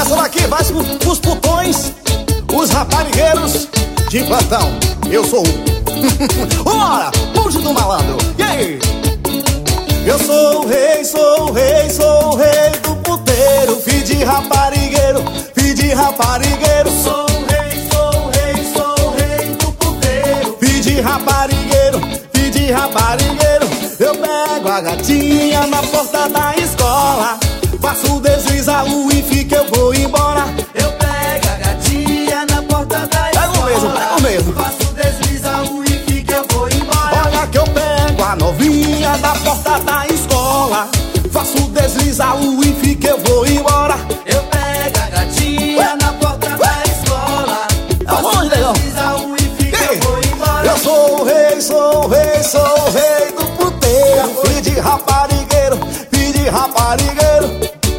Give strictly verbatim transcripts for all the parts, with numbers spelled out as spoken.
Essa daqui vai pros putões, os raparigueiros de plantão. Eu sou um. Bora, bonde do malandro. E aí? Eu sou o rei, sou o rei, sou o rei do puteiro. Filho de raparigueiro, filho de raparigueiro. Sou o rei, sou o rei, sou o rei do puteiro. Filho de raparigueiro, filho de raparigueiro. Eu pego a gatinha na porta da escola, faço o deslize, a U e fica, eu vou embora. Eu pego a gatinha na porta da escola, pego mesmo, pego mesmo. faço o deslize, a U e fica, eu vou embora. Olha que eu pego a novinha da porta da escola, faço o deslize, a U e fica, eu vou embora. Eu pego a gatinha na porta da escola, faço o deslize, a U e fica, eu vou embora. Eu sou o rei, sou o rei, sou o rei do puteiro. Filho de raparigueiro, filho de raparigueiro.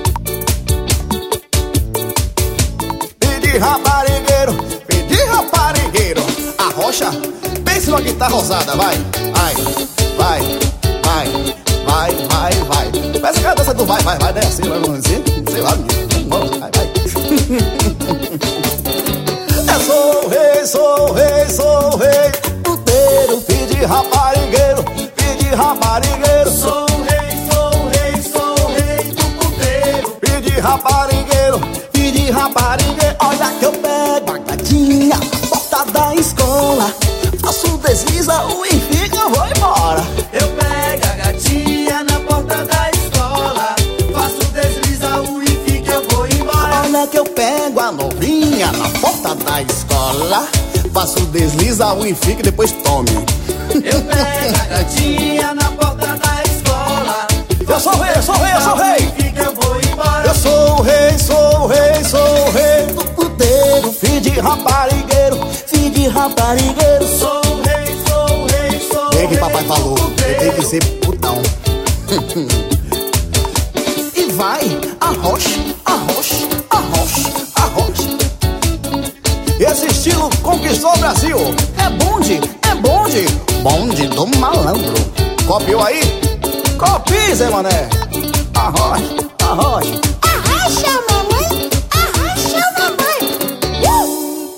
Filho de raparigueiro, filho de raparigueiro. A rocha, pense numa guitarra rosada, vai, vai, vai, vai, vai, vai, vai. Parece aquela dança do vai, vai, vai, né? Assim, vamos dizer, sei lá, vamos, vai, vai. Eu sou o rei, sou o rei, sou o rei do puteiro. Filho de raparigueiro, filho de raparigueiro. Sou o rei, sou o rei, sou o rei do puteiro. Filho de raparigueiro, filho de raparigueiro. Olha que eu pego a gatinha na porta da escola, faço o deslize, o e fica, eu vou embora. Eu pego a gatinha na porta da escola, faço o deslize, a U e fica, eu vou embora. Olha que eu pego a novinha na porta da escola, faço o deslize, a U e fica e depois tome. Eu pego a gatinha na porta da escola, Eu sou o rei, eu sou o rei, eu sou o rei. fica, eu vou embora. Eu sou o rei, sou o rei, sou o rei do puteiro. Filho de raparigueiro, filho de raparigueiro. Sou o rei, sou o rei, sou o Bem rei que papai do falou, eu puteiro. tenho que ser putão. E vai, arrocha, arrocha, arrocha, arrocha. Esse estilo conquistou o Brasil. É bonde, é bonde, bonde do malandro. Copiou aí? Copie, Zé Mané. Arrocha, arrocha. Arrocha, mano.